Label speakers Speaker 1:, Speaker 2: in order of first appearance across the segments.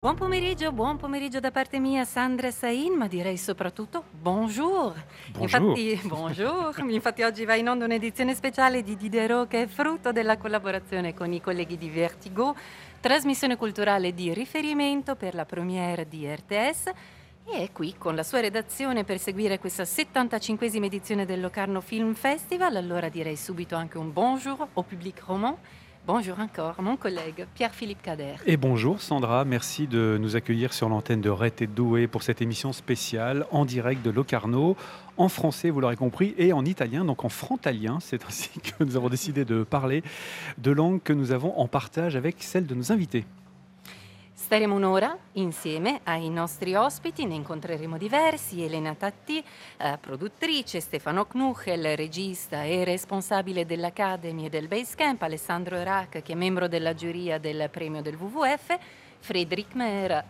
Speaker 1: Buon pomeriggio da parte mia Sandra Sain, ma direi soprattutto bonjour.
Speaker 2: Bonjour.
Speaker 1: Infatti, bonjour. Infatti oggi va in onda un'edizione speciale di Diderot che è frutto della collaborazione con i colleghi di Vertigo, trasmissione culturale di riferimento per la premiere di RTS, e è qui con la sua redazione per seguire questa 75esima edizione del Locarno Film Festival. Allora direi subito anche un bonjour au public roman. Bonjour encore, mon collègue Pierre-Philippe Cader.
Speaker 2: Et bonjour Sandra, merci de nous accueillir sur l'antenne de Rete Doué pour cette émission spéciale en direct de Locarno, en français, vous l'aurez compris, et en italien, donc en frontalien. C'est ainsi que nous avons décidé de parler de langues que nous avons en partage avec celle de nos invités.
Speaker 1: Staremo un'ora insieme ai nostri ospiti, ne incontreremo diversi: Elena Tatti, produttrice, Stefano Knuchel, regista e responsabile dell'Academy e del Basecamp, Alessandro Erac, che è membro della giuria del premio del WWF, Frédéric Mer,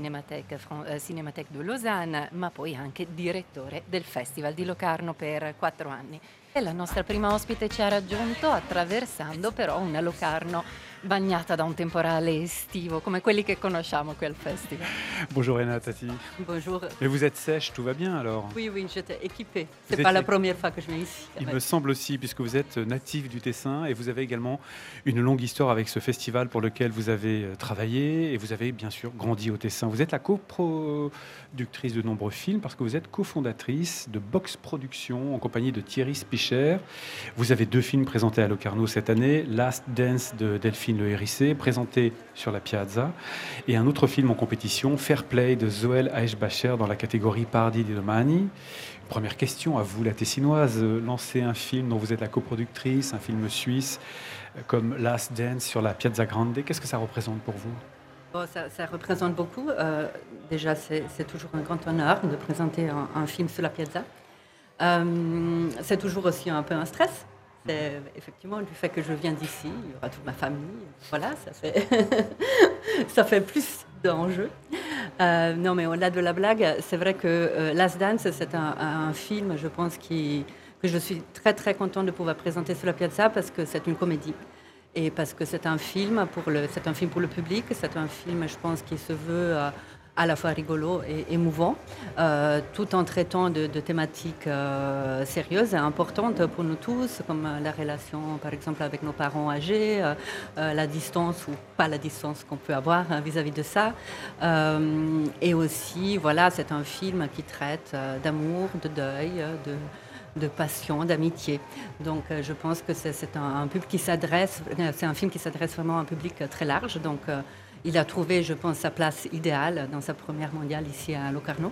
Speaker 1: Cinémathèque de Lausanne, ma poi anche direttore del Festival di Locarno per 4 anni. E la nostra prima ospite ci ha raggiunto attraversando però una Locarno bagnata da un temporale estivo, come quelli che conosciamo qui al festival.
Speaker 2: Bonjour Renata Tati.
Speaker 1: Bonjour.
Speaker 2: Mais vous êtes sèche, tout va bien alors?
Speaker 1: Oui, oui, j'étais équipée.
Speaker 2: Vous
Speaker 1: C'est pas
Speaker 2: êtes
Speaker 1: la
Speaker 2: é-
Speaker 1: première fois que je viens ici.
Speaker 2: Il
Speaker 1: Ouais.
Speaker 2: me semble aussi, puisque vous êtes natif du Tessin et vous avez également une longue histoire avec ce festival pour lequel vous avez travaillé et vous avez bien sûr grandi au Tessin. Vous êtes la coproductrice de nombreux films parce que vous êtes cofondatrice de Box Productions en compagnie de Thierry Spicher. Vous avez 2 films présentés à Locarno cette année, Last Dance de Delphine Le Hérissé, présenté sur la Piazza, et un autre film en compétition, Fair Play de Zoël Aeshbacher dans la catégorie Pardi di Domani. Première question à vous, la Tessinoise. Lancer un film dont vous êtes la coproductrice, un film suisse comme Last Dance sur la Piazza Grande, qu'est-ce que ça représente pour vous?
Speaker 1: Bon, ça représente beaucoup. Déjà, c'est toujours un grand honneur de présenter un film sur la piazza. C'est toujours aussi un peu un stress. C'est effectivement du fait que je viens d'ici, il y aura toute ma famille. Voilà, ça fait, ça fait plus d'enjeux. Non, mais au-delà de la blague, c'est vrai que Last Dance, c'est un film, je pense, que je suis très très contente de pouvoir présenter sur la piazza parce que c'est une comédie. Et parce que c'est un film c'est un film pour le public, c'est un film, je pense, qui se veut à la fois rigolo et émouvant, tout en traitant de thématiques sérieuses et importantes pour nous tous, comme la relation, par exemple, avec nos parents âgés, la distance ou pas la distance qu'on peut avoir vis-à-vis de ça. Et aussi, voilà, c'est un film qui traite d'amour, de deuil, de passion, d'amitié. Donc je pense que c'est un public qui s'adresse, c'est un film qui s'adresse vraiment à un public très large. Donc il a trouvé, je pense, sa place idéale dans sa première mondiale ici à Locarno.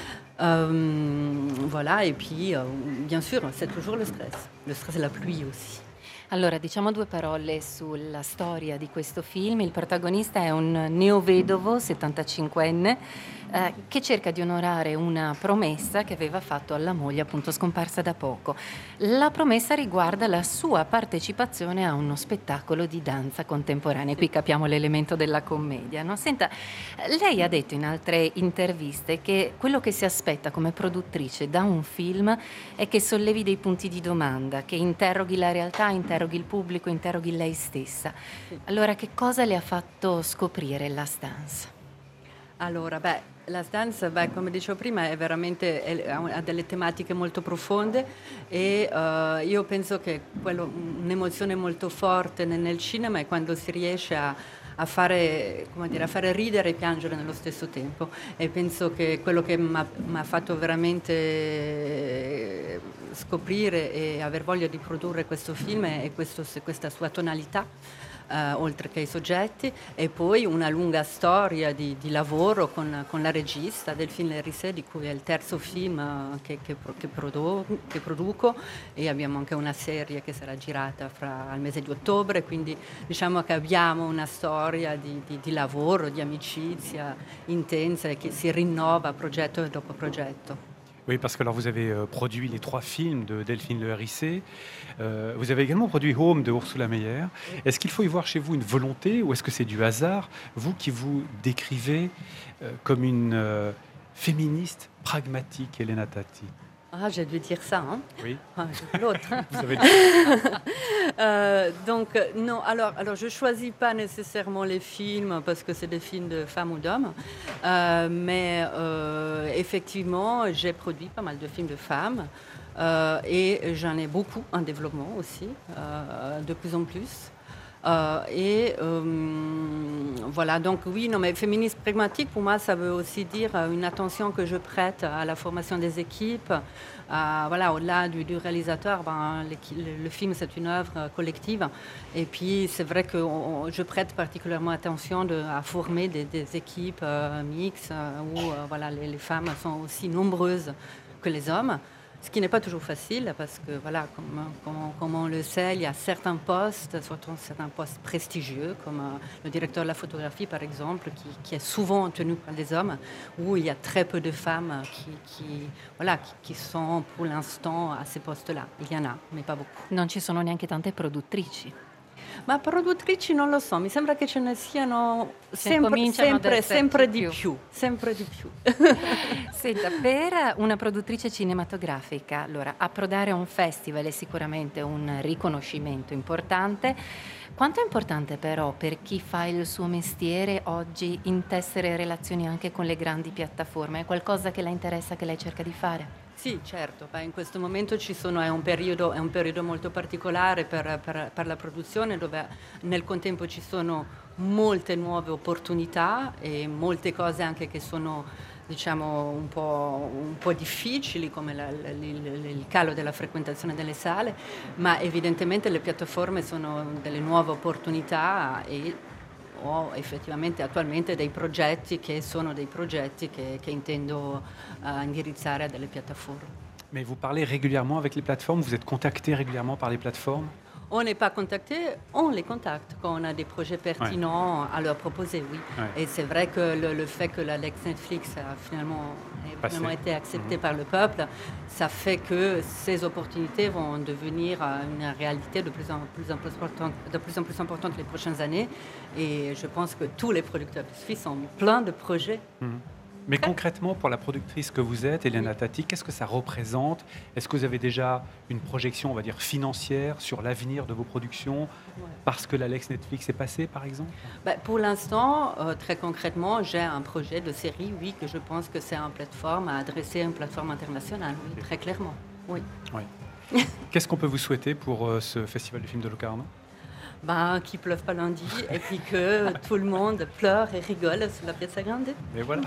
Speaker 1: Voilà, et puis bien sûr, c'est toujours le stress et la pluie aussi. Allora, diciamo 2 parole sulla storia di questo film. Il protagonista è un neovedovo, 75enne, che cerca di onorare una promessa che aveva fatto alla moglie, appunto scomparsa da poco. La promessa riguarda la sua partecipazione a uno spettacolo di danza contemporanea. Qui capiamo l'elemento della commedia, no? Senta, lei ha detto in altre interviste che quello che si aspetta come produttrice da un film è che sollevi dei punti di domanda, che interroghi la realtà, interroghi il pubblico, interroghi lei stessa. Allora, che cosa le ha fatto scoprire Last Dance? Allora, Last Dance, come dicevo prima, ha delle tematiche molto profonde e io penso che un'emozione molto forte nel cinema è quando si riesce a fare, come dire, a fare ridere e piangere nello stesso tempo, e penso che quello che mi ha fatto veramente scoprire e aver voglia di produrre questo film è questa sua tonalità, oltre che i soggetti, e poi una lunga storia di lavoro con la regista del film L'Erisée, di cui è il terzo film che produco, e abbiamo anche una serie che sarà girata al mese di ottobre, quindi diciamo che abbiamo una storia di lavoro, di amicizia intensa e che si rinnova progetto dopo progetto.
Speaker 2: Oui, parce que alors vous avez produit les 3 films de Delphine Le Hérissé. Vous avez également produit Home de Ursula Meyer. Est-ce qu'il faut y voir chez vous une volonté ou est-ce que c'est du hasard, vous qui vous décrivez comme une féministe pragmatique, Elena Tati?
Speaker 1: Ah, j'ai dû dire ça, hein.
Speaker 2: Oui,
Speaker 1: Ah, l'autre.
Speaker 2: vous avez
Speaker 1: Donc, non, alors je ne choisis pas nécessairement les films parce que c'est des films de femmes ou d'hommes, mais effectivement, j'ai produit pas mal de films de femmes et j'en ai beaucoup en développement aussi, de plus en plus. Voilà, donc oui, non, mais féministe pragmatique, pour moi, ça veut aussi dire une attention que je prête à la formation des équipes. Voilà, au-delà du réalisateur, le film, c'est une œuvre collective. Et puis, c'est vrai que je prête particulièrement attention à former des équipes mixtes où voilà, les femmes sont aussi nombreuses que les hommes. Ce qui n'est pas toujours facile parce que, voilà, comme on le sait, il y a certains postes, surtout certains postes prestigieux, comme le directeur de la photographie, par exemple, qui est souvent tenu par des hommes, où il y a très peu de femmes qui sont pour l'instant à ces postes-là. Il y en a, mais pas beaucoup.
Speaker 3: Non ci sono neanche tante produttrici.
Speaker 1: Ma produttrici non lo so, mi sembra che ce ne siano
Speaker 3: cominciano ad esserci
Speaker 1: sempre di
Speaker 3: più.
Speaker 1: più, sempre di più.
Speaker 3: Senta, per una produttrice cinematografica, allora, approdare a un festival è sicuramente un riconoscimento importante. Quanto è importante però per chi fa il suo mestiere oggi intessere relazioni anche con le grandi piattaforme? È qualcosa che la interessa, che lei cerca di fare?
Speaker 1: Sì, certo, in questo momento è un periodo molto particolare per la produzione dove nel contempo ci sono molte nuove opportunità e molte cose anche che sono diciamo un po' difficili come il calo della frequentazione delle sale, ma evidentemente le piattaforme sono delle nuove opportunità e ho effettivamente attualmente dei progetti che intendo indirizzare a delle piattaforme.
Speaker 2: Mais vous parlez régulièrement avec les plateformes, vous êtes contacté régulièrement par les plateformes?
Speaker 1: On n'est pas contacté, on les contacte quand on a des projets pertinents à leur proposer, oui. Ouais. Et c'est vrai que le fait que la Lex Netflix a finalement été acceptée par le peuple, ça fait que ces opportunités vont devenir une réalité de plus en plus importante les prochaines années. Et je pense que tous les producteurs suisses sont pleins de projets.
Speaker 2: Mais concrètement, pour la productrice que vous êtes, Elena Tati, qu'est-ce que ça représente? Est-ce que vous avez déjà une projection, on va dire, financière sur l'avenir de vos productions parce que la Lex Netflix est passée, par exemple?
Speaker 1: Pour l'instant, très concrètement, j'ai un projet de série, oui, que je pense que c'est une plateforme à adresser à une plateforme internationale, oui, très clairement. Oui.
Speaker 2: Qu'est-ce qu'on peut vous souhaiter pour ce Festival du film de Locarno?
Speaker 1: Qu'il ne pleuve pas lundi et puis que tout le monde pleure et rigole sur la Piazza Grande.
Speaker 2: Et voilà.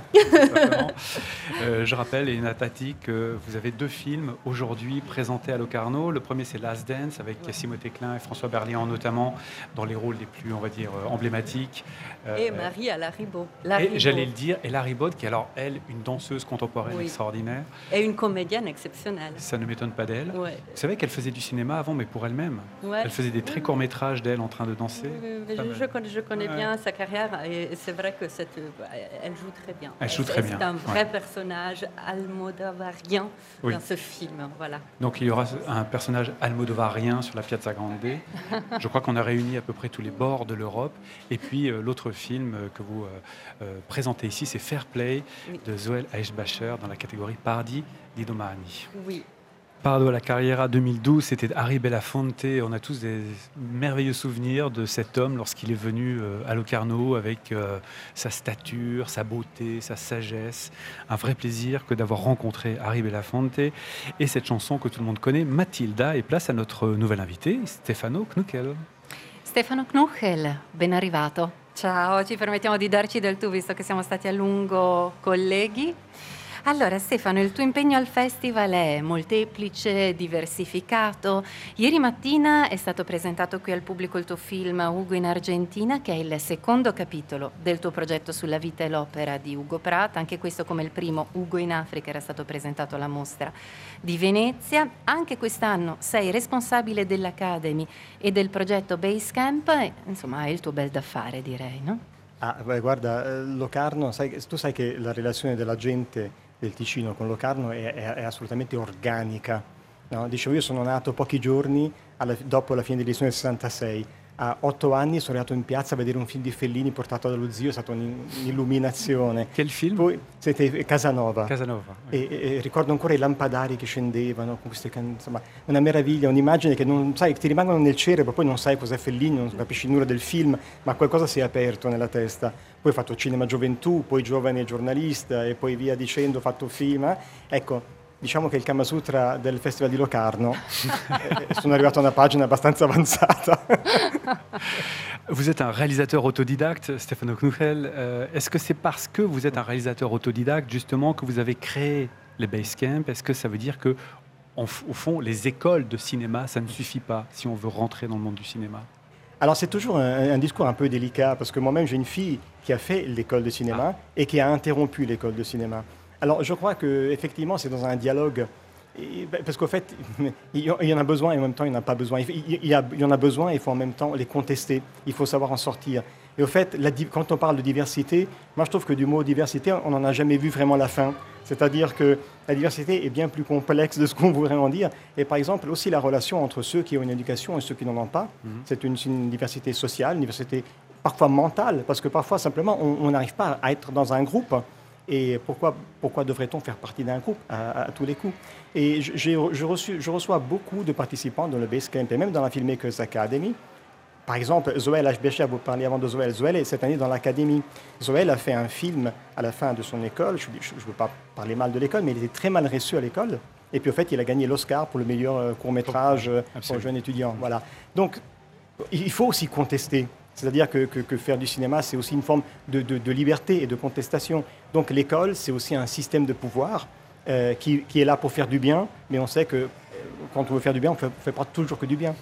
Speaker 2: Je rappelle, Elena Tati, que vous avez 2 films aujourd'hui présentés à Locarno. Le premier, c'est Last Dance, avec Timothée Klein et François Berliand, notamment dans les rôles les plus, on va dire, emblématiques.
Speaker 1: Et Marie à Laribaud.
Speaker 2: Et j'allais le dire, et Laribaud, qui est alors, elle, une danseuse contemporaine extraordinaire.
Speaker 1: Et une comédienne exceptionnelle.
Speaker 2: Ça ne m'étonne pas d'elle.
Speaker 1: Ouais.
Speaker 2: Vous savez qu'elle faisait du cinéma avant, mais pour elle-même. Ouais. Elle faisait des très courts-métrages d'elle en train de danser.
Speaker 1: Je connais bien sa carrière et c'est vrai que elle joue très bien.
Speaker 2: Elle joue très bien.
Speaker 1: C'est un vrai personnage almodovarien dans ce film. Voilà.
Speaker 2: Donc il y aura un personnage almodovarien sur la Piazza Grande. Je crois qu'on a réuni à peu près tous les bords de l'Europe. Et puis l'autre film que vous présentez ici, c'est Fair Play de Zoël Eichbacher dans la catégorie Pardi di Domani.
Speaker 1: Oui.
Speaker 2: Pardo alla Carriera 2012, c'était Harry Belafonte. On a tous des merveilleux souvenirs de cet homme lorsqu'il est venu à Locarno avec sa stature, sa beauté, sa sagesse. Un vrai plaisir que d'avoir rencontré Harry Belafonte. Et cette chanson que tout le monde connaît, Matilda. Et place à notre nouvel invité, Stefano Knuchel.
Speaker 3: Stefano Knuchel, ben arrivato. Ciao, ci permettiamo di darci del tu visto che siamo stati a lungo colleghi. Allora Stefano, il tuo impegno al festival è molteplice, diversificato. Ieri mattina è stato presentato qui al pubblico il tuo film Ugo in Argentina, che è il secondo capitolo del tuo progetto sulla vita e l'opera di Ugo Pratt. Anche questo, come il primo Ugo in Africa, era stato presentato alla mostra di Venezia. Anche quest'anno sei responsabile dell'Academy e del progetto Basecamp. Insomma, è il tuo bel da fare, direi, no?
Speaker 4: Guarda, Locarno, tu sai che la relazione della gente del Ticino con Locarno è assolutamente organica. No? Dicevo, io sono nato pochi giorni dopo la fine dell'edizione del 66, a 8 anni sono arrivato in piazza a vedere un film di Fellini portato dallo zio, è stata un'illuminazione.
Speaker 2: Quel film?
Speaker 4: Poi siete Casanova.
Speaker 2: Casanova. Oui.
Speaker 4: E ricordo ancora i lampadari che scendevano con queste insomma, una meraviglia, un'immagine che non sai, ti rimangono nel cerebro, poi non sai cos'è Fellini, non capisci nulla del film, ma qualcosa si è aperto nella testa. Poi ho fatto Cinema Gioventù, poi Giovane giornalista e poi via dicendo, ho fatto film. Ecco, diciamo che il Kama Sutra del Festival di Locarno, sono arrivato a una pagina abbastanza avanzata.
Speaker 2: Vous êtes un réalisateur autodidacte, Stefano Knuchel. Est-ce que c'est parce que vous êtes un réalisateur autodidacte, justement, que vous avez créé les Basecamp? Est-ce que ça veut dire que, au fond, les écoles de cinéma, ça ne suffit pas si on veut rentrer dans le monde du cinéma?
Speaker 4: Alors c'est toujours un discours un peu délicat, parce que moi-même j'ai une fille qui a fait l'école de cinéma et qui a interrompu l'école de cinéma. Alors je crois qu'effectivement c'est dans un dialogue, parce qu'au fait il y en a besoin et en même temps il n'y en a pas besoin. Il y en a besoin et il faut en même temps les contester, il faut savoir en sortir. Et au fait, quand on parle de diversité, moi je trouve que du mot diversité, on n'en a jamais vu vraiment la fin. C'est-à-dire que la diversité est bien plus complexe de ce qu'on voudrait en dire. Et par exemple, aussi la relation entre ceux qui ont une éducation et ceux qui n'en ont pas. C'est une diversité sociale, une diversité parfois mentale, parce que parfois simplement on n'arrive pas à être dans un groupe. Et pourquoi devrait-on faire partie d'un groupe à tous les coups? Et je reçois beaucoup de participants dans le Basecamp et même dans la Filmmakers Academy. Par exemple, Zoël H. vous parliez avant de Zoël. Zoël est cette année dans l'académie. Zoël a fait un film à la fin de son école. Je ne veux pas parler mal de l'école, mais il était très mal reçu à l'école. Et puis, au fait, il a gagné l'Oscar pour le meilleur court-métrage pour un jeune étudiant. Voilà. Donc, il faut aussi contester. C'est-à-dire que faire du cinéma, c'est aussi une forme de liberté et de contestation. Donc, l'école, c'est aussi un système de pouvoir qui est là pour faire du bien. Mais on sait que quand on veut faire du bien, on ne fait pas toujours que du bien.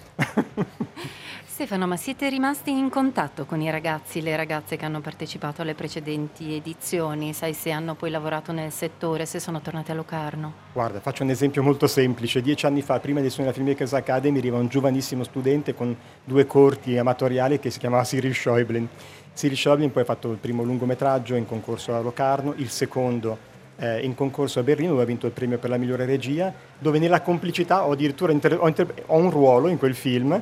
Speaker 3: Stefano, ma siete rimasti in contatto con i ragazzi, le ragazze che hanno partecipato alle precedenti edizioni? Sai se hanno poi lavorato nel settore, se sono tornati a Locarno?
Speaker 4: Guarda, faccio un esempio molto semplice. 10 anni fa, prima di essere nella Filmmakers Academy, arriva un giovanissimo studente con 2 corti amatoriali che si chiamava Cyril Schäublin. Cyril Schäublin poi ha fatto il primo lungometraggio in concorso a Locarno, il secondo in concorso a Berlino, dove ha vinto il premio per la migliore regia, dove nella complicità ho addirittura ho un ruolo in quel film.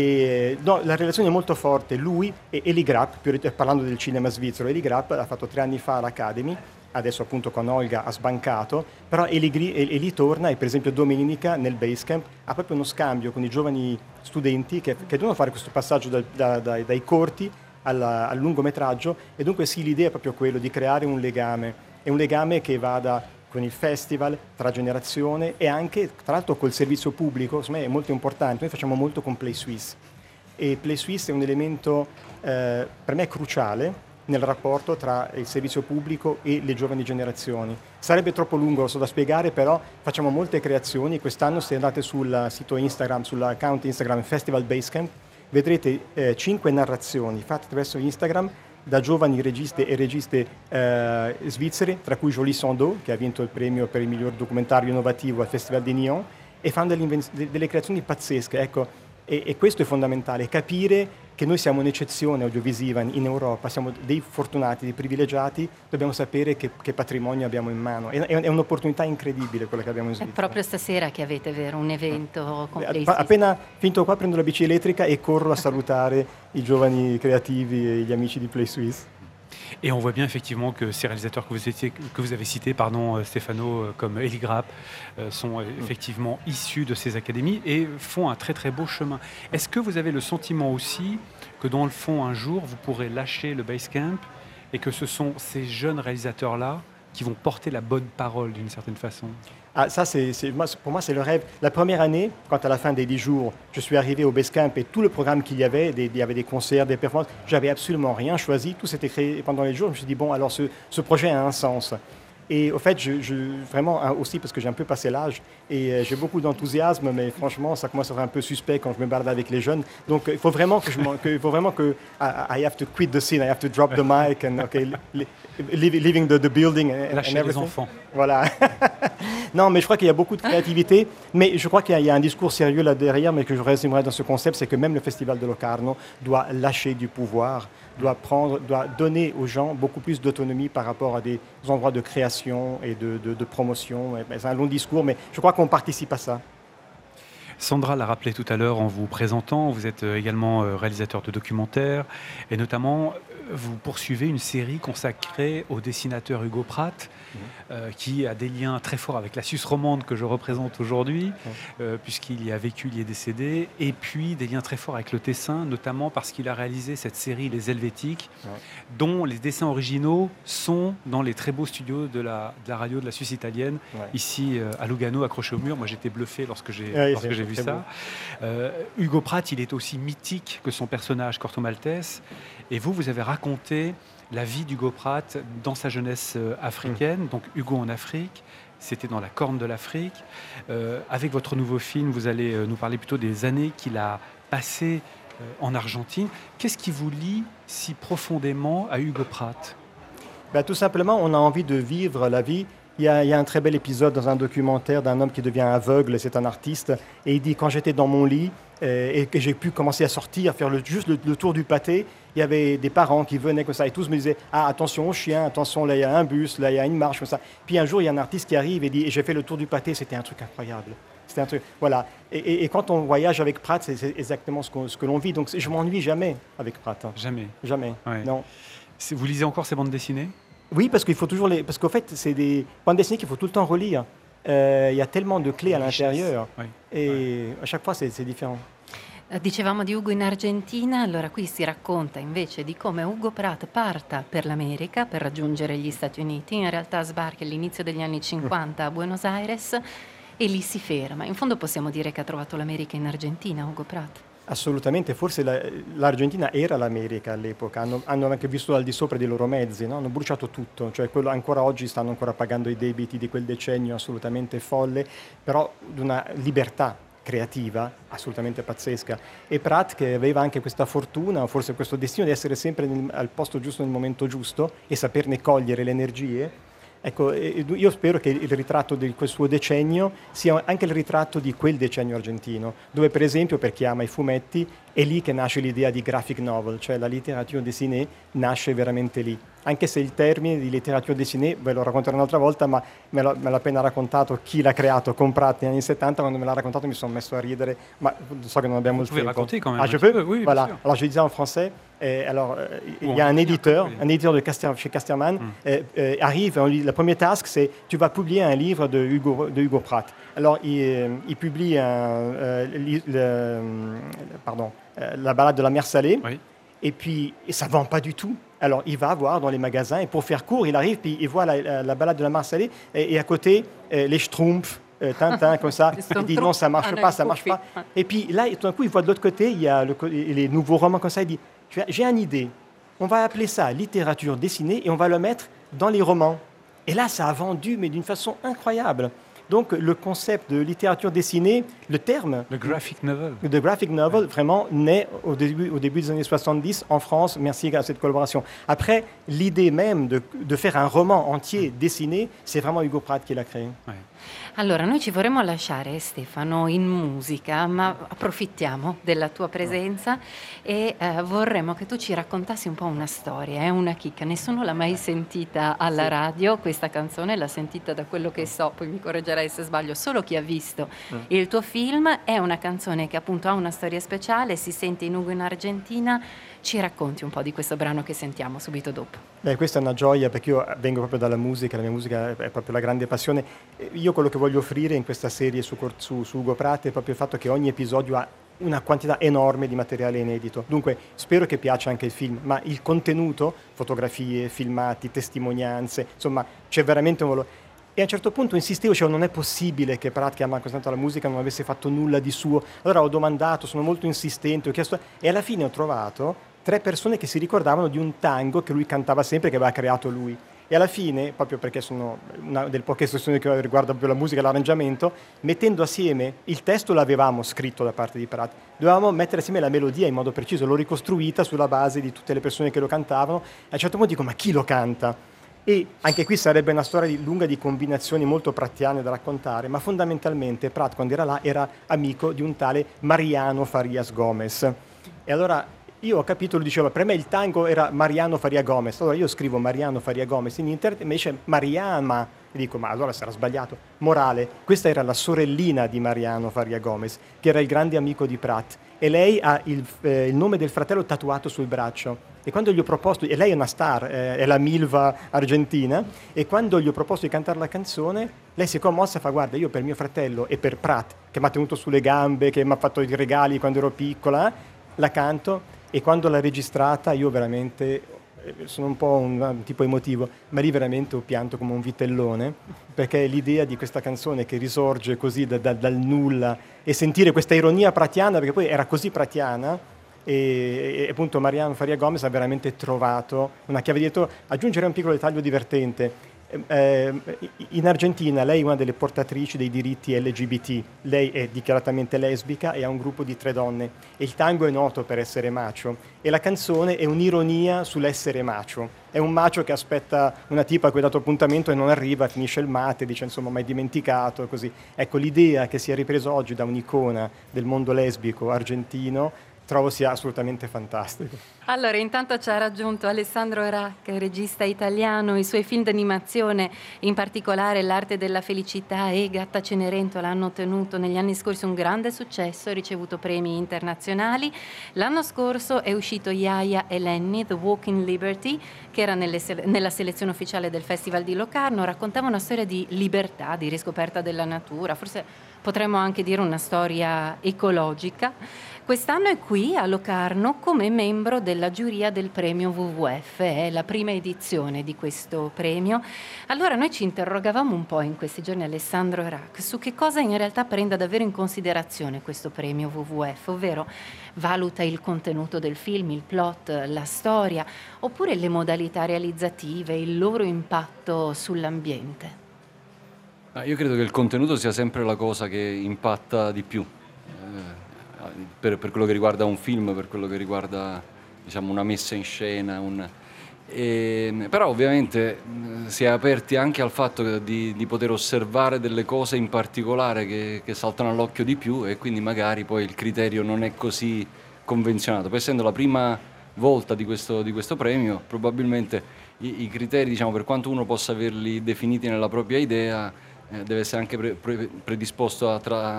Speaker 4: E, no, la relazione è molto forte. Lui e Eli Grapp, parlando del cinema svizzero, Eli Grapp ha fatto 3 anni fa l'Academy, adesso appunto con Olga ha sbancato, però Eli torna e per esempio domenica nel Basecamp ha proprio uno scambio con i giovani studenti che devono fare questo passaggio dai corti al lungometraggio, e dunque sì, l'idea è proprio quello di creare un legame. È un legame che vada con il festival, tra generazione e anche, tra l'altro, col servizio pubblico. Secondo me è molto importante. Noi facciamo molto con Play Suisse e Play Suisse è un elemento per me cruciale nel rapporto tra il servizio pubblico e le giovani generazioni. Sarebbe troppo lungo, lo so da spiegare, però facciamo molte creazioni. Quest'anno, se andate sul sito Instagram, sull'account Instagram Festival Basecamp, vedrete 5 narrazioni fatte attraverso Instagram da giovani registe e registe svizzere, tra cui Jolie Sandeau, che ha vinto il premio per il miglior documentario innovativo al Festival di Nyon, e fanno delle creazioni pazzesche. Ecco, e questo è fondamentale, capire che noi siamo un'eccezione audiovisiva in Europa, siamo dei fortunati, dei privilegiati, dobbiamo sapere che patrimonio abbiamo in mano. È un'opportunità incredibile quella che abbiamo in Svizzera.
Speaker 3: È proprio stasera che avete, vero, un evento completo.
Speaker 4: Appena finito qua prendo la bici elettrica e corro a salutare i giovani creativi e gli amici di Play Suisse.
Speaker 2: Et on voit bien effectivement que ces réalisateurs que vous avez cités, Stefano, comme Eli Grapp, sont effectivement issus de ces académies et font un très très beau chemin. Est-ce que vous avez le sentiment aussi que dans le fond, un jour, vous pourrez lâcher le Basecamp et que ce sont ces jeunes réalisateurs-là qui vont porter la bonne parole d'une certaine façon?
Speaker 4: Ah, ça, pour moi, c'est le rêve. La première année, quand à la fin des 10 jours, je suis arrivé au Basecamp et tout le programme qu'il y avait, il y avait des concerts, des performances, j'avais absolument rien choisi, tout s'était créé pendant les jours. Je me suis dit, bon, alors ce projet a un sens. Et au fait, vraiment aussi, parce que j'ai un peu passé l'âge, et j'ai beaucoup d'enthousiasme, mais franchement, ça commence à être un peu suspect quand je me balade avec les jeunes. Donc, il faut vraiment que I have to quit the scene, I have to drop the mic, and leaving the building and
Speaker 2: lâcher les enfants.
Speaker 4: Voilà. Non, mais je crois qu'il y a beaucoup de créativité, mais je crois qu'il y a un discours sérieux là derrière, mais que je résumerai dans ce concept, c'est que même le Festival de Locarno doit lâcher du pouvoir, doit donner aux gens beaucoup plus d'autonomie par rapport à des endroits de création et de promotion. C'est un long discours, mais je crois qu'on participe à ça.
Speaker 2: Sandra l'a rappelé tout à l'heure en vous présentant, vous êtes également réalisateur de documentaires et notamment vous poursuivez une série consacrée au dessinateur Hugo Pratt qui a des liens très forts avec la Suisse romande que je représente aujourd'hui puisqu'il y a vécu, il y est décédé, et puis des liens très forts avec le Tessin, notamment parce qu'il a réalisé cette série Les Helvétiques dont les dessins originaux sont dans les très beaux studios de la radio de la Suisse italienne ici à Lugano, accroché au mur. Moi j'étais bluffé lorsque j'ai vu ça. Hugo Pratt, il est aussi mythique que son personnage Corto Maltese, et vous avez raconté la vie d'Hugo Pratt dans sa jeunesse africaine, donc Hugo en Afrique, c'était dans la Corne de l'Afrique. Avec votre nouveau film, vous allez nous parler plutôt des années qu'il a passées en Argentine. Qu'est-ce qui vous lie si profondément à Hugo Pratt ?
Speaker 4: Tout simplement, on a envie de vivre la vie. Il y a un très bel épisode dans un documentaire d'un homme qui devient aveugle, c'est un artiste, et il dit « Quand j'étais dans mon lit et que j'ai pu commencer à sortir, faire juste le tour du pâté, il y avait des parents qui venaient comme ça et tous me disaient « Ah, attention aux chiens, attention, là il y a un bus, là il y a une marche, comme ça. » Puis un jour, il y a un artiste qui arrive et dit « Et j'ai fait le tour du pâté, c'était un truc incroyable. » C'était un truc, voilà. Et quand on voyage avec Pratt, c'est exactement ce que l'on vit. Donc je m'ennuie jamais avec Pratt.
Speaker 2: Jamais.
Speaker 4: Jamais, non.
Speaker 2: Vous lisez encore ces bandes dessinées ?
Speaker 4: Oui, parce qu'il faut toujours parce qu'en fait, c'est des bandes dessinées qu'il faut tout le temps relire. Il y a tellement de clés à l'intérieur e a chaque fois c'est différent.
Speaker 3: Dicevamo di Ugo in Argentina, allora qui si racconta invece di come Hugo Pratt parta per l'America per raggiungere gli Stati Uniti, in realtà sbarca all'inizio degli anni 50 a Buenos Aires e lì si ferma. In fondo possiamo dire che ha trovato l'America in Argentina, Hugo Pratt.
Speaker 4: Assolutamente, forse l'Argentina era l'America all'epoca, hanno anche vissuto al di sopra dei loro mezzi, no? Hanno bruciato tutto, cioè ancora oggi stanno ancora pagando i debiti di quel decennio assolutamente folle, però di una libertà creativa assolutamente pazzesca. E Pratt, che aveva anche questa fortuna, forse questo destino di essere sempre al posto giusto nel momento giusto e saperne cogliere le energie, ecco, io spero che il ritratto di quel suo decennio sia anche il ritratto di quel decennio argentino, dove per esempio, per chi ama i fumetti, è lì che nasce l'idea di graphic novel, cioè la letteratura dessinée nasce veramente lì. Anche se il termine di letteratura dessinée, ve lo racconterò un'altra volta, ma me l'ha appena raccontato chi l'ha creato con Pratt negli anni 70, quando me l'ha raccontato mi sono messo a ridere, ma so che non abbiamo il tempo.
Speaker 2: Vous pouvez raconter quand même.
Speaker 4: Ah, je peux?
Speaker 2: Oui,
Speaker 4: voilà. Alors je disais en français, alors il y a un éditeur chez Casterman, arrive, la première task c'est tu vas publier un livre de Hugo Pratt. Alors il publie la balade de la mer Salée, et puis ça ne vend pas du tout. Alors il va voir dans les magasins et pour faire court, il arrive puis il voit la balade de la mer Salée et à côté les Schtroumpfs, Tintin comme ça. Il dit non, ça marche pas. Et puis là, tout d'un coup, il voit de l'autre côté, il y a les nouveaux romans comme ça. Il dit j'ai une idée. On va appeler ça littérature dessinée et on va le mettre dans les romans. Et là, ça a vendu, mais d'une façon incroyable. Donc le concept de littérature dessinée, le terme
Speaker 2: le graphic novel,
Speaker 4: vraiment naît au début des années 70 en France, merci à cette collaboration. Après, l'idée même de faire un roman entier dessiné, c'est vraiment Hugo Pratt qui l'a créé.
Speaker 3: Allora, noi ci vorremmo lasciare, Stefano, in musica, ma approfittiamo della tua presenza e vorremmo che tu ci raccontassi un po' una storia, una chicca. Nessuno l'ha mai sentita alla radio, questa canzone, l'ha sentita da quello che so, poi mi correggerai se sbaglio, solo chi ha visto il tuo film. È una canzone che appunto ha una storia speciale, si sente in Ugo in Argentina. Ci racconti un po' di questo brano che sentiamo subito dopo.
Speaker 4: Questa è una gioia perché io vengo proprio dalla musica, la mia musica è proprio la grande passione. Io quello che voglio offrire in questa serie su Hugo Pratt è proprio il fatto che ogni episodio ha una quantità enorme di materiale inedito. Dunque spero che piaccia anche il film, ma il contenuto, fotografie, filmati, testimonianze, insomma c'è veramente un valore. E a un certo punto insistevo, cioè non è possibile che Pratt, che ama così tanto la musica, non avesse fatto nulla di suo. Allora ho domandato, sono molto insistente, ho chiesto e alla fine ho trovato 3 persone che si ricordavano di un tango che lui cantava sempre, che aveva creato lui. E alla fine, proprio perché sono una delle poche sessioni che riguarda proprio la musica e l'arrangiamento, mettendo assieme, il testo l'avevamo scritto da parte di Pratt, dovevamo mettere assieme la melodia in modo preciso, l'ho ricostruita sulla base di tutte le persone che lo cantavano, e a un certo punto dico, ma chi lo canta? E anche qui sarebbe una storia lunga di combinazioni molto prattiane da raccontare, ma fondamentalmente Pratt, quando era là, era amico di un tale Mariano Farias Gomez. E allora io ho capito, lui diceva, per me il tango era Mariano Faria Gomez, allora io scrivo Mariano Faria Gomez in internet e mi dice Mariama, e dico ma allora sarà sbagliato. Morale, questa era la sorellina di Mariano Faria Gomez, che era il grande amico di Prat, e lei ha il nome del fratello tatuato sul braccio. E quando gli ho proposto, e lei è una star, è la Milva argentina, e quando gli ho proposto di cantare la canzone, lei si è commossa e fa guarda, io per mio fratello e per Prat, che mi ha tenuto sulle gambe, che mi ha fatto i regali quando ero piccola, la canto. E quando l'ha registrata io veramente, sono un po' un tipo emotivo, ma lì veramente ho pianto come un vitellone, perché l'idea di questa canzone che risorge così dal nulla e sentire questa ironia pratiana, perché poi era così pratiana, e appunto Mariano Faria Gomez ha veramente trovato una chiave dietro. Aggiungere un piccolo dettaglio divertente. In Argentina lei è una delle portatrici dei diritti LGBT, lei è dichiaratamente lesbica e ha un gruppo di 3 donne e il tango è noto per essere macho e la canzone è un'ironia sull'essere macho, è un macho che aspetta una tipa a cui ha dato appuntamento e non arriva, finisce il mate, dice insomma mai dimenticato e così. Ecco, l'idea che sia ripresa oggi da un'icona del mondo lesbico argentino trovo sia assolutamente fantastico.
Speaker 3: Allora, intanto ci ha raggiunto Alessandro Rac, regista italiano. I suoi film d'animazione, in particolare L'arte della felicità e Gatta Cenerentola, hanno ottenuto negli anni scorsi un grande successo e ricevuto premi internazionali. L'anno scorso è uscito Yaya e Lenny, The Walk in Liberty, che era nella selezione ufficiale del Festival di Locarno. Raccontava una storia di libertà, di riscoperta della natura, forse potremmo anche dire una storia ecologica. Quest'anno è qui a Locarno come membro della giuria del premio WWF, è la prima edizione di questo premio. Allora noi ci interrogavamo un po' in questi giorni, Alessandro Rac, su che cosa in realtà prenda davvero in considerazione questo premio WWF, ovvero valuta il contenuto del film, il plot, la storia, oppure le modalità realizzative, il loro impatto sull'ambiente.
Speaker 5: Io credo che il contenuto sia sempre la cosa che impatta di più. Per quello che riguarda un film, per quello che riguarda diciamo, una messa in scena, però ovviamente si è aperti anche al fatto di poter osservare delle cose in particolare che saltano all'occhio di più e quindi magari poi il criterio non è così convenzionato. Poi essendo la prima volta di questo premio, probabilmente i criteri, diciamo, per quanto uno possa averli definiti nella propria idea, deve essere anche predisposto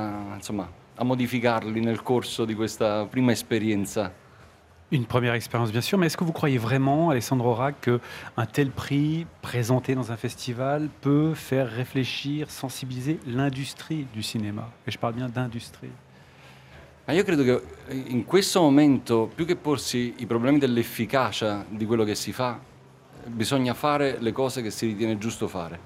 Speaker 5: a modificarli nel corso di questa prima espérience.
Speaker 2: Une première expérience, bien sûr, mais est-ce que vous croyez vraiment, Alessandro Rac, qu'un tel prix présenté dans un festival peut faire réfléchir, sensibiliser l'industrie du cinéma? Et je parle bien d'industrie.
Speaker 5: Io credo che in questo momento, più che porsi i problemi dell'efficacia di quello che si fa, bisogna fare le cose che si ritiene giusto fare.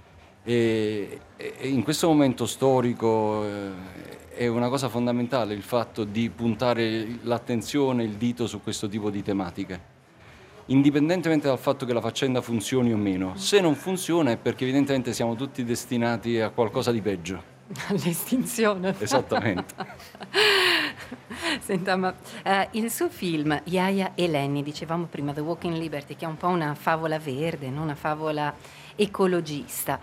Speaker 5: E in questo momento storico è una cosa fondamentale il fatto di puntare l'attenzione, il dito su questo tipo di tematiche, indipendentemente dal fatto che la faccenda funzioni o meno. Se non funziona è perché evidentemente siamo tutti destinati a qualcosa di peggio.
Speaker 3: All'estinzione.
Speaker 5: Esattamente.
Speaker 3: Senta, ma il suo film Yaya e Lenny, dicevamo prima, The Walk in Liberty, che è un po' una favola verde, non una favola ecologista,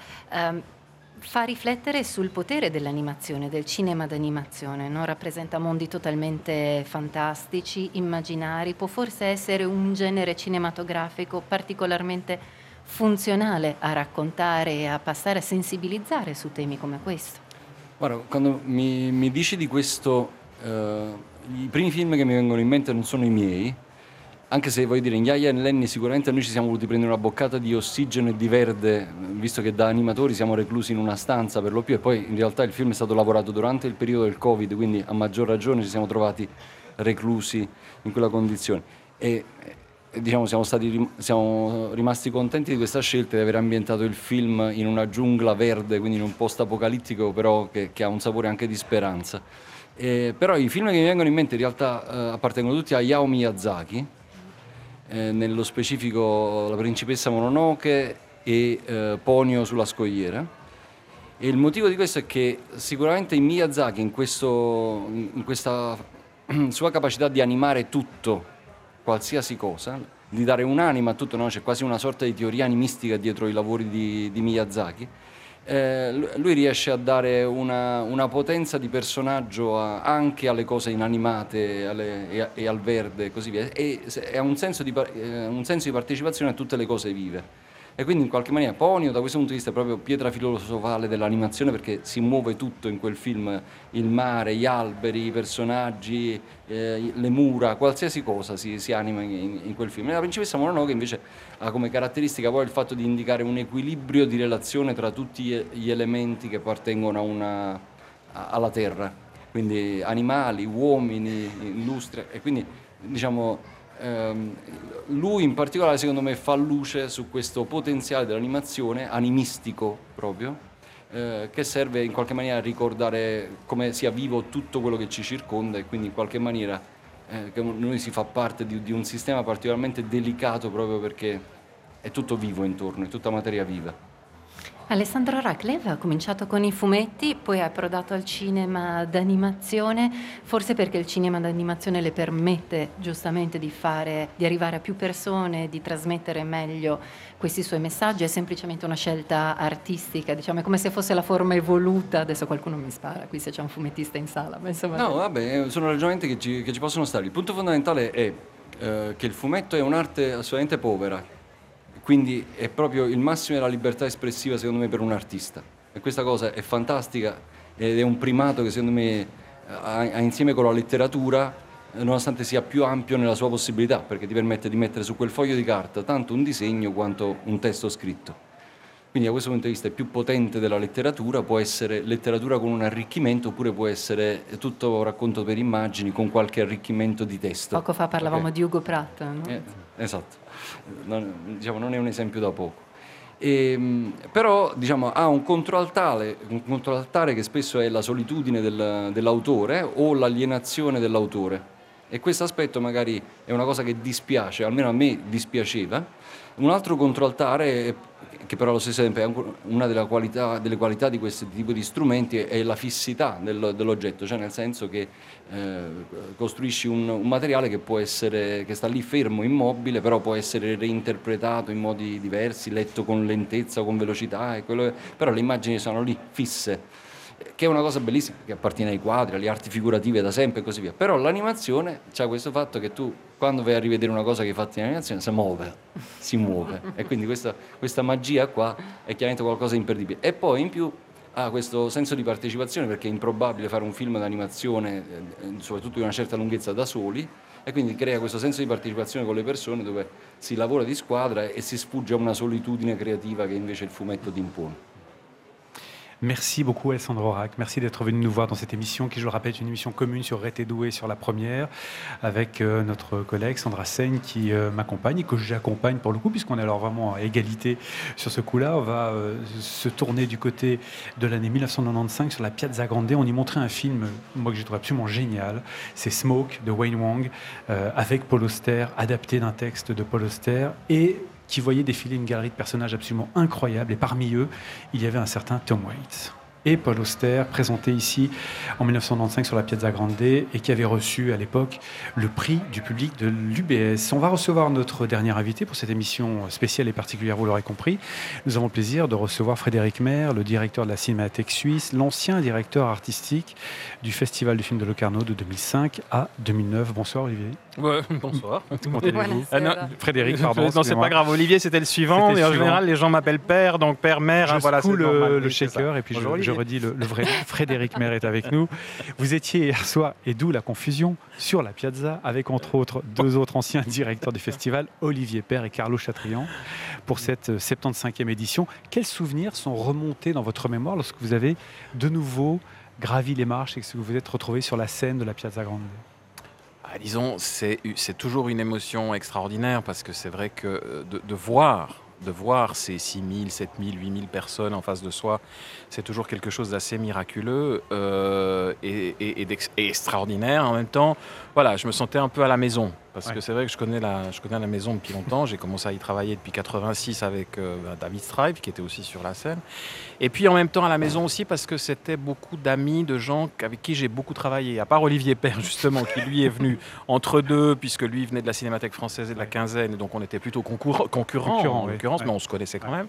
Speaker 3: fa riflettere sul potere dell'animazione, del cinema d'animazione, no? Rappresenta mondi totalmente fantastici, immaginari, può forse essere un genere cinematografico particolarmente funzionale a raccontare e a passare a sensibilizzare su temi come questo.
Speaker 5: Guarda, quando mi dici di questo, i primi film che mi vengono in mente non sono i miei, anche se voglio dire, in Yaya e Lenny sicuramente noi ci siamo voluti prendere una boccata di ossigeno e di verde, visto che da animatori siamo reclusi in una stanza per lo più, e poi in realtà il film è stato lavorato durante il periodo del Covid, quindi a maggior ragione ci siamo trovati reclusi in quella condizione. E diciamo siamo rimasti contenti di questa scelta di aver ambientato il film in una giungla verde, quindi in un post apocalittico, però che ha un sapore anche di speranza. Però i film che mi vengono in mente in realtà appartengono tutti a Hayao Miyazaki, nello specifico La principessa Mononoke e Ponyo sulla scogliera. E il motivo di questo è che sicuramente in Miyazaki, in questa sua capacità di animare tutto, qualsiasi cosa, di dare un'anima a tutto, no? C'è quasi una sorta di teoria animistica dietro i lavori di Miyazaki, lui riesce a dare una potenza di personaggio anche alle cose inanimate e al verde e così via, e ha un senso di partecipazione a tutte le cose vive. E quindi in qualche maniera Ponyo da questo punto di vista è proprio pietra filosofale dell'animazione, perché si muove tutto in quel film, il mare, gli alberi, i personaggi, le mura, qualsiasi cosa si anima in quel film. E la principessa Mononoke invece ha come caratteristica poi il fatto di indicare un equilibrio di relazione tra tutti gli elementi che appartengono alla Terra, quindi animali, uomini, industria, e quindi diciamo lui in particolare secondo me fa luce su questo potenziale dell'animazione, animistico proprio, che serve in qualche maniera a ricordare come sia vivo tutto quello che ci circonda, e quindi in qualche maniera che noi si fa parte di un sistema particolarmente delicato proprio perché è tutto vivo intorno, è tutta materia viva.
Speaker 3: Alessandro Rachlev ha cominciato con i fumetti, poi è approdato al cinema d'animazione, forse perché il cinema d'animazione le permette giustamente di arrivare a più persone, di trasmettere meglio questi suoi messaggi. È semplicemente una scelta artistica, diciamo, è come se fosse la forma evoluta. Adesso qualcuno mi spara qui se c'è un fumettista in sala, ma insomma...
Speaker 5: No, vabbè, sono ragionamenti che ci possono stare. Il punto fondamentale è che il fumetto è un'arte assolutamente povera. Quindi è proprio il massimo della libertà espressiva secondo me per un artista, e questa cosa è fantastica ed è un primato che secondo me ha insieme con la letteratura, nonostante sia più ampio nella sua possibilità, perché ti permette di mettere su quel foglio di carta tanto un disegno quanto un testo scritto. Quindi da questo punto di vista è più potente della letteratura, può essere letteratura con un arricchimento, oppure può essere tutto racconto per immagini con qualche arricchimento di testo.
Speaker 3: Poco fa parlavamo di Hugo Pratt, no?
Speaker 5: Esatto, non è un esempio da poco. Però diciamo, ha un controaltare che spesso è la solitudine dell'autore o l'alienazione dell'autore, e questo aspetto magari è una cosa che dispiace, almeno a me dispiaceva. Un altro controaltare, che però allo stesso tempo è una delle qualità di questo tipo di strumenti, è la fissità dell'oggetto, cioè nel senso che costruisci un materiale che sta lì fermo, immobile, però può essere reinterpretato in modi diversi, letto con lentezza o con velocità, però le immagini sono lì fisse, che è una cosa bellissima, che appartiene ai quadri, alle arti figurative da sempre e così via. Però l'animazione c'ha questo fatto che tu, quando vai a rivedere una cosa che hai fatto in animazione, si muove. E quindi questa magia qua è chiaramente qualcosa di imperdibile. E poi in più ha questo senso di partecipazione, perché è improbabile fare un film d'animazione, soprattutto di una certa lunghezza, da soli, e quindi crea questo senso di partecipazione con le persone, dove si lavora di squadra e si sfugge a una solitudine creativa che invece il fumetto ti impone.
Speaker 2: Merci beaucoup Alessandro Rac, merci d'être venu nous voir dans cette émission qui, je le rappelle, est une émission commune sur Rete Doué sur la première, avec notre collègue Sandra Seigne qui m'accompagne et que j'accompagne pour le coup, puisqu'on est alors vraiment à égalité sur ce coup-là. On va se tourner du côté de l'année 1995 sur la Piazza Grande. On y montrait un film, moi, que j'ai trouvé absolument génial, c'est Smoke de Wayne Wang, avec Paul Auster, adapté d'un texte de Paul Auster, et qui voyait défiler une galerie de personnages absolument incroyables. Et parmi eux, il y avait un certain Tom Waits. Et Paul Auster, présenté ici en 1995 sur la Piazza Grande, et qui avait reçu à l'époque le prix du public de l'UBS. On va recevoir notre dernier invité pour cette émission spéciale et particulière, vous l'aurez compris. Nous avons le plaisir de recevoir Frédéric Maire, le directeur de la Cinémathèque suisse, l'ancien directeur artistique du Festival du film de Locarno de 2005 à 2009. Bonsoir Olivier.
Speaker 6: Ouais, bonsoir.
Speaker 2: Comment allez-vous?
Speaker 6: Frédéric, pardon. Non, c'est pas grave. Olivier, c'était le suivant. Mais en général, les gens m'appellent père, donc père, mère.
Speaker 2: Je
Speaker 6: voilà,
Speaker 2: secoue
Speaker 6: normal,
Speaker 2: le shaker et puis je redis le vrai. Frédéric Maire est avec nous. Vous étiez hier soir, et d'où la confusion, sur la Piazza avec entre autres deux autres anciens directeurs du festival, Olivier Père et Carlo Chatrian, pour cette 75e édition. Quels souvenirs sont remontés dans votre mémoire lorsque vous avez de nouveau gravi les marches et que vous vous êtes retrouvé sur la scène de la Piazza Grande?
Speaker 6: Disons, c'est toujours une émotion extraordinaire, parce que c'est vrai que de voir ces 6 000, 7 000, 8 000 personnes en face de soi, c'est toujours quelque chose d'assez miraculeux et extraordinaire. En même temps, voilà, je me sentais un peu à la maison. Parce que c'est vrai que je connais la maison depuis longtemps. J'ai commencé à y travailler depuis 86 avec David Strive, qui était aussi sur la scène. Et puis en même temps à la maison aussi, parce que c'était beaucoup d'amis, de gens avec qui j'ai beaucoup travaillé. À part Olivier Père, justement, qui lui est venu entre deux, puisque lui venait de la Cinémathèque française et de la Quinzaine. Et donc on était plutôt concurrents en l'occurrence, mais on se connaissait quand même.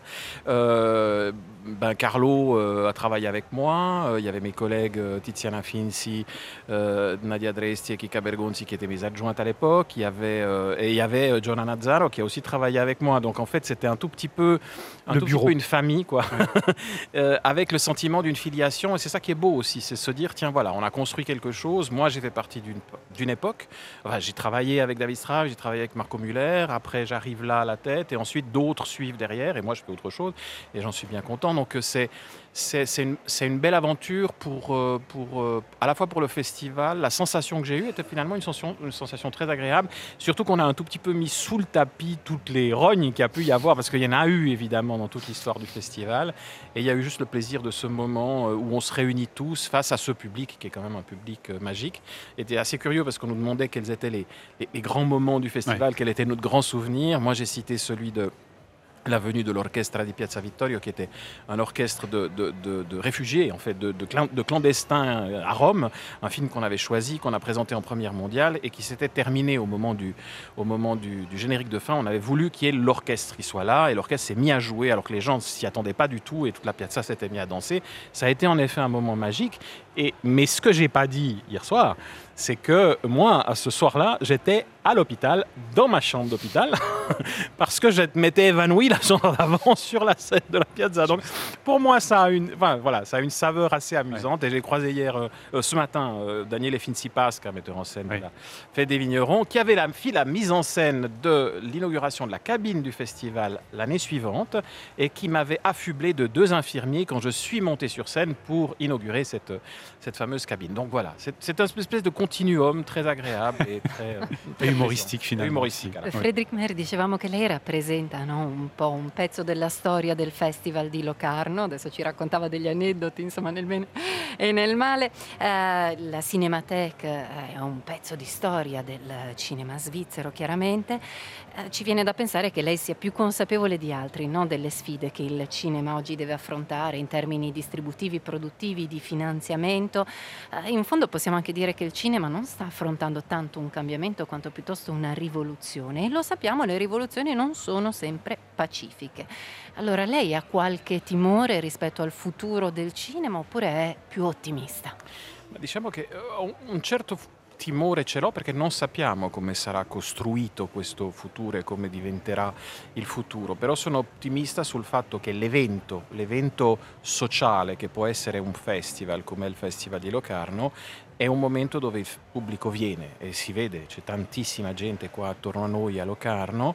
Speaker 6: Carlo a travaillé avec moi. Il y avait mes collègues Tiziana Finzi, Nadia Dresti et Kika Bergonzi qui étaient mes adjointes à l'époque. Il y avait Giovanna Nazzaro qui a aussi travaillé avec moi. Donc en fait, c'était un tout petit peu une famille, quoi, avec le sentiment d'une filiation. Et c'est ça qui est beau aussi, c'est se dire, tiens, voilà, on a construit quelque chose. Moi, j'ai fait partie d'une époque. Enfin, j'ai travaillé avec David Strauss, j'ai travaillé avec Marco Müller. Après, j'arrive là à la tête. Et ensuite, d'autres suivent derrière. Et moi, je fais autre chose. Et j'en suis bien content. Donc c'est une belle aventure à la fois pour le festival. La sensation que j'ai eue était finalement une sensation très agréable, surtout qu'on a un tout petit peu mis sous le tapis toutes les rognes qu'il y a pu y avoir, parce qu'il y en a eu évidemment dans toute l'histoire du festival, et il y a eu juste le plaisir de ce moment où on se réunit tous face à ce public qui est quand même un public magique. C'était assez curieux parce qu'on nous demandait quels étaient les grands moments du festival, quel était notre grand souvenir. Moi j'ai cité celui de la venue de l'orchestre di Piazza Vittorio, qui était un orchestre de réfugiés, en fait, de clandestins à Rome, un film qu'on avait choisi, qu'on a présenté en première mondiale et qui s'était terminé au moment du générique de fin. On avait voulu qu'il y ait l'orchestre qui soit là, et l'orchestre s'est mis à jouer alors que les gens ne s'y attendaient pas du tout et toute la piazza s'était mise à danser. Ça a été en effet un moment magique. Mais ce que j'ai pas dit hier soir, c'est que moi, à ce soir-là, j'étais à l'hôpital, dans ma chambre d'hôpital, parce que je m'étais évanoui la journée d'avant sur la scène de la piazza. Donc, pour moi, ça a une saveur assez amusante. Et j'ai croisé hier, ce matin, Daniele Finzi-Pasca, qui est un metteur en scène de la Fête des Vignerons, qui avait fait la mise en scène de l'inauguration de la cabine du festival l'année suivante, et qui m'avait affublé de 2 infirmiers quand je suis monté sur scène pour inaugurer cette fameuse cabine. Donc voilà, c'est une espèce de continuum très agréable e très
Speaker 2: umoristique finalement.
Speaker 6: Umoristique.
Speaker 3: Frédéric Maire, dicevamo che lei rappresenta, no, un po' un pezzo della storia del Festival di Locarno. Adesso ci raccontava degli aneddoti, insomma, nel bene e nel male. La Cinémathèque è un pezzo di storia del cinema svizzero, chiaramente. Ci viene da pensare che lei sia più consapevole di altri, no, delle sfide che il cinema oggi deve affrontare in termini distributivi, produttivi, di finanziamento. In fondo possiamo anche dire che il cinema non sta affrontando tanto un cambiamento quanto piuttosto una rivoluzione, e lo sappiamo, le rivoluzioni non sono sempre pacifiche. Allora lei ha qualche timore rispetto al futuro del cinema oppure è più ottimista?
Speaker 6: Ma diciamo che un certo timore ce l'ho, perché non sappiamo come sarà costruito questo futuro e come diventerà il futuro, però sono ottimista sul fatto che l'evento sociale che può essere un festival come il Festival di Locarno è un momento dove il pubblico viene e si vede, c'è tantissima gente qua attorno a noi a Locarno,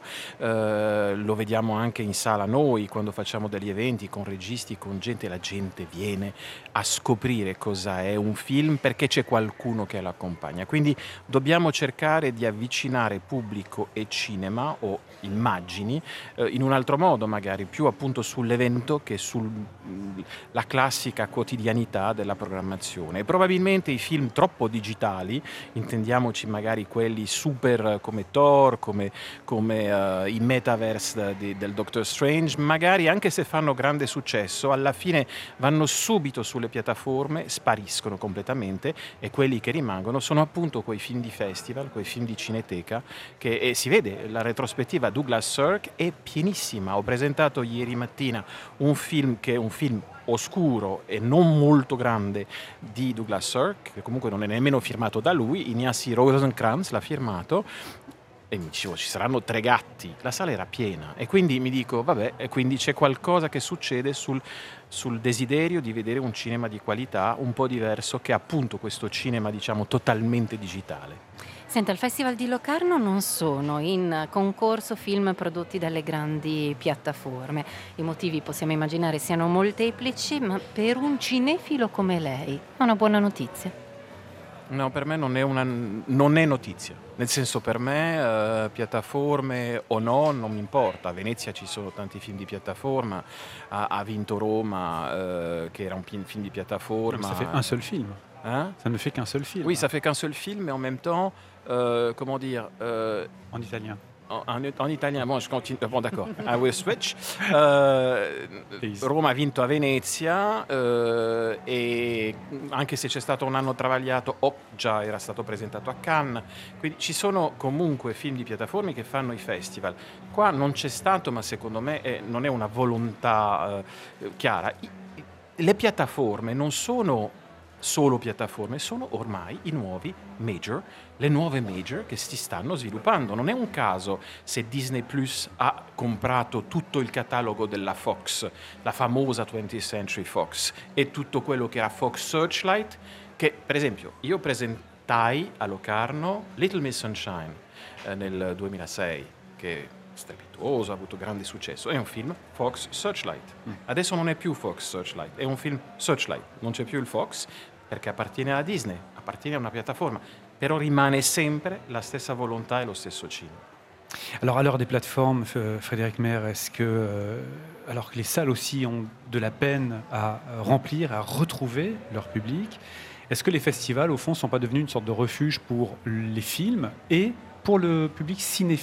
Speaker 6: lo vediamo anche in sala noi quando facciamo degli eventi con registi, con gente, la gente viene a scoprire cosa è un film perché c'è qualcuno che l'accompagna. Quindi dobbiamo cercare di avvicinare pubblico e cinema o immagini in un altro modo, magari più appunto sull'evento che sulla classica quotidianità della programmazione. E probabilmente i film troppo digitali, intendiamoci magari quelli super come Thor, come i metaverse del Doctor Strange, magari anche se fanno grande successo, alla fine vanno subito sulle piattaforme, spariscono completamente, e quelli che rimangono sono appunto quei film di festival, quei film di cineteca, e si vede, la retrospettiva Douglas Sirk è pienissima. Ho presentato ieri mattina un film che è un film oscuro e non molto grande di Douglas Sirk, che comunque non è nemmeno firmato da lui, Ignasi Rosenkrantz l'ha firmato, e mi dicevo ci saranno 3 gatti, la sala era piena, e quindi mi dico vabbè, e quindi c'è qualcosa che succede sul desiderio di vedere un cinema di qualità un po' diverso che appunto questo cinema diciamo totalmente digitale.
Speaker 3: Senta, al Festival di Locarno non sono in concorso film prodotti dalle grandi piattaforme. I motivi possiamo immaginare siano molteplici, ma per un cinefilo come lei è una buona notizia.
Speaker 6: No, per me non è notizia. Nel senso, per me piattaforme o no, non mi importa. A Venezia ci sono tanti film di piattaforma, ha vinto Roma, che era un film di piattaforma.
Speaker 2: Ça fait un seul film.
Speaker 6: Hein?
Speaker 2: Ça ne fait qu'un seul film.
Speaker 6: Oui, ça fait qu'un seul film, mais en même temps, comment dire
Speaker 2: En italien.
Speaker 6: En italien, bon, je continue. Bon, d'accord, I will switch.
Speaker 2: Please.
Speaker 6: Roma ha vinto a Venezia e anche se c'è stato un anno travagliato, già era stato presentato a Cannes. Quindi ci sono comunque film di piattaforme che fanno i festival. Qua non c'è stato, ma secondo me non è una volontà chiara. Le piattaforme non sono solo piattaforme, sono ormai i nuovi major, le nuove major che si stanno sviluppando. Non è un caso se Disney Plus ha comprato tutto il catalogo della Fox, la famosa 20th Century Fox, e tutto quello che era Fox Searchlight, che per esempio io presentai a Locarno Little Miss Sunshine nel 2006, che strepitoso, ha avuto grande successo. È un film Fox Searchlight. Adesso non è più Fox Searchlight, è un film Searchlight. Non c'è più il Fox perché appartiene a Disney, appartiene a una piattaforma, però rimane sempre la stessa volontà e lo stesso cinema.
Speaker 2: Alors à l'heure des plateformes, Frédéric Maire, est-ce que, alors que les salles aussi ont de la peine à remplir, à retrouver leur public, est-ce que les festivals, au fond, ne sont pas devenus une sorte de refuge pour les films et pour le public cinéphile ?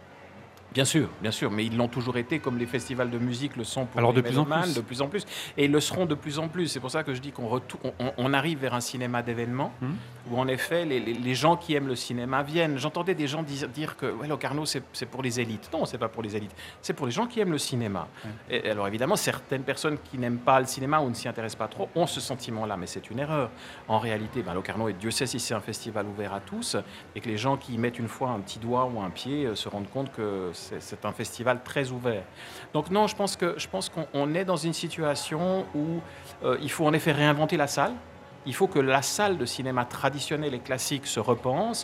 Speaker 6: Bien sûr, mais ils l'ont toujours été, comme les festivals de musique le sont pour
Speaker 2: Alors,
Speaker 6: les
Speaker 2: de plus en
Speaker 6: mélomanes,
Speaker 2: plus.
Speaker 6: de plus en plus, et ils le seront de plus en plus. C'est pour ça que je dis qu'on arrive vers un cinéma d'événements, où en effet les gens qui aiment le cinéma viennent. J'entendais des gens dire que ouais, Locarno c'est pour les élites. Non, c'est pas pour les élites, c'est pour les gens qui aiment le cinéma. Et alors évidemment, certaines personnes qui n'aiment pas le cinéma ou ne s'y intéressent pas trop ont ce sentiment-là, mais c'est une erreur. En réalité, Locarno, et Dieu sait si c'est un festival ouvert à tous, et que les gens qui y mettent une fois un petit doigt ou un pied se rendent compte que c'est un festival très ouvert. Donc non, je pense qu'on est dans une situation où il faut en effet réinventer la salle. Il faut que la salle de cinéma traditionnelle et classique se repense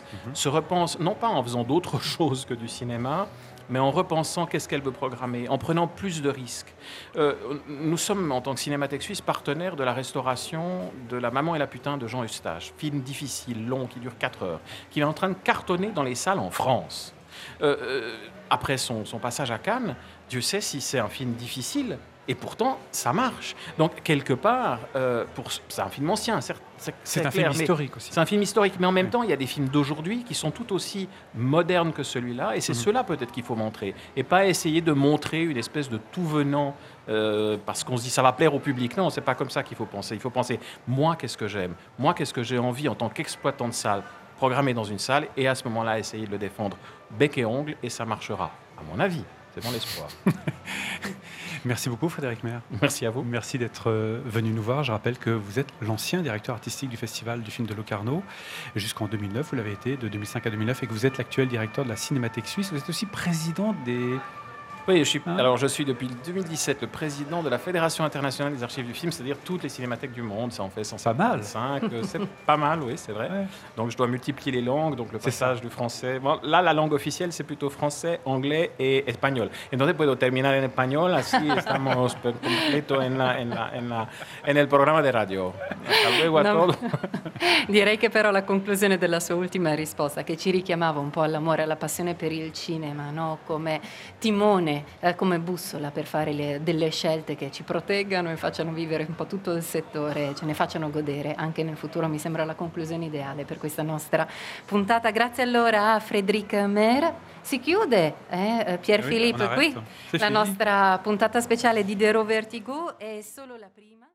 Speaker 6: non pas en faisant d'autres choses que du cinéma, mais en repensant qu'est-ce qu'elle veut programmer, en prenant plus de risques. Nous sommes, en tant que Cinémathèque Suisse, partenaires de la restauration de La Maman et la Putain de Jean Eustache, film difficile, long, qui dure 4 heures, qui est en train de cartonner dans les salles en France. Après son passage à Cannes, Dieu sait si c'est un film difficile, et pourtant ça marche. Donc quelque part, c'est un film ancien, certes,
Speaker 2: c'est un
Speaker 6: clair,
Speaker 2: film historique aussi.
Speaker 6: C'est un film historique, mais en même temps, il y a des films d'aujourd'hui qui sont tout aussi modernes que celui-là, et c'est cela peut-être qu'il faut montrer, et pas essayer de montrer une espèce de tout venant parce qu'on se dit ça va plaire au public. Non, c'est pas comme ça qu'il faut penser. Il faut penser, moi, qu'est-ce que j'aime ? Moi, qu'est-ce que j'ai envie en tant qu'exploitant de salle ? Programmer dans une salle et à ce moment-là essayer de le défendre bec et ongle, et ça marchera, à mon avis. C'est mon espoir.
Speaker 2: Merci beaucoup Frédéric Maire.
Speaker 6: Merci à vous.
Speaker 2: Merci d'être venu nous voir. Je rappelle que vous êtes l'ancien directeur artistique du Festival du film de Locarno jusqu'en 2009. Vous l'avez été de 2005 à 2009 et que vous êtes l'actuel directeur de la Cinémathèque Suisse. Vous êtes aussi président des...
Speaker 6: Oui, je suis depuis 2017 le président de la Fédération internationale des archives du film, c'est-à-dire toutes les cinémathèques du monde. Ça en fait 155. C'est pas mal, oui, c'est vrai. Ouais. Donc je dois multiplier les langues, donc le passage du français. Bon, là, la langue officielle, c'est plutôt français, anglais et espagnol. Entonces puedo terminar en español, así estamos completo en el programa de radio. Hasta luego a todos.
Speaker 3: Direi che però la conclusione della sua ultima risposta, che ci richiamava un po' all'amore e alla passione per il cinema, no? Come timone, come bussola per fare delle scelte che ci proteggano e facciano vivere un po' tutto il settore, ce ne facciano godere anche nel futuro, mi sembra la conclusione ideale per questa nostra puntata. Grazie allora a Frédéric Maire. Si chiude, Pierre Philippe, qui la nostra puntata speciale di The Raw Vertigo, è solo la prima.